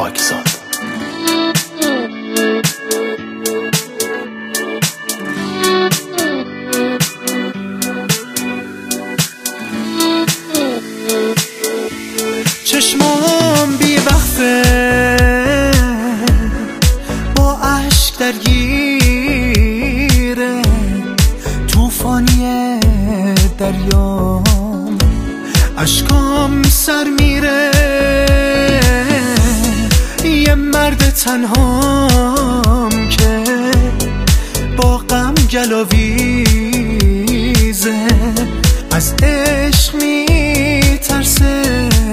پاکزاد. چشمام بی وقفه با عشق درگیره، توفانی دریام اشکام سر میره. یه مرد تنهام که با غم گلاویزه، از عشق میترسه،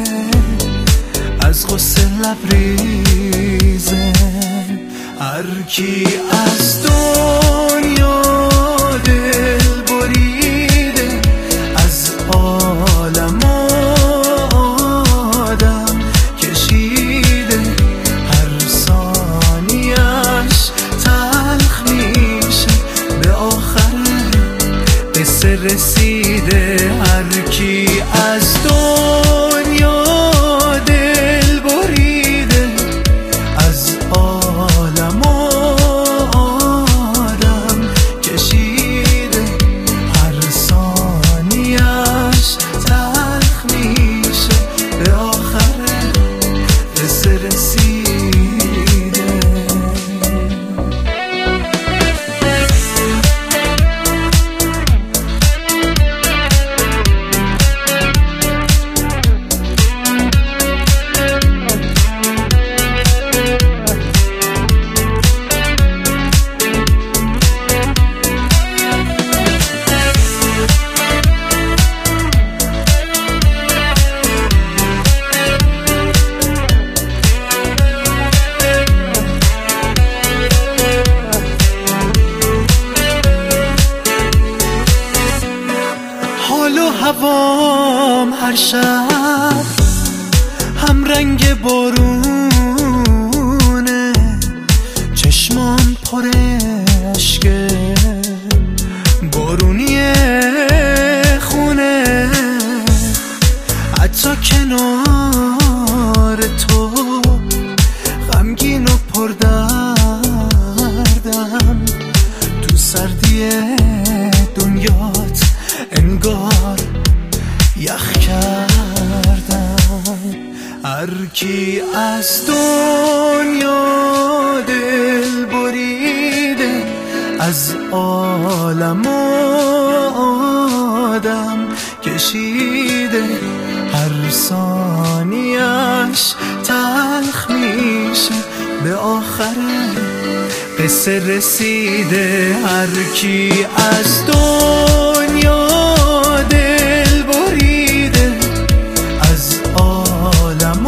از غصه لبریزه. هر کی از دنیا دل بریده، از عالم آدم کشیده، هر ثانیه‌اش تلخ میشه، به آخر قصه رسیده. هر کی از دنیا دل بریده، از عالم آدم کشیده، هر ثانیه‌اش تلخ میشه، به آخر قصه رسیده. حال و هوام هر شب هم رنگ بارونه، چشمام پر اشکه بارونی خونه. حتی کنار تو غمگین و پردردم، تو سردی دنیات انگار یخ کردم. هر کی از دنیا دل بریده، از عالم آدم کشیده، هر ثانیه‌اش تلخ میشه، به آخر قصه رسیده. هر کی از دنیا دل بریده، از عالم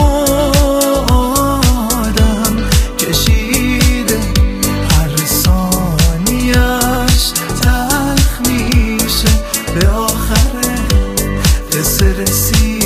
آدم کشیده، هر ثانیه‌اش تلخ میشه، به آخر قصه رسیده.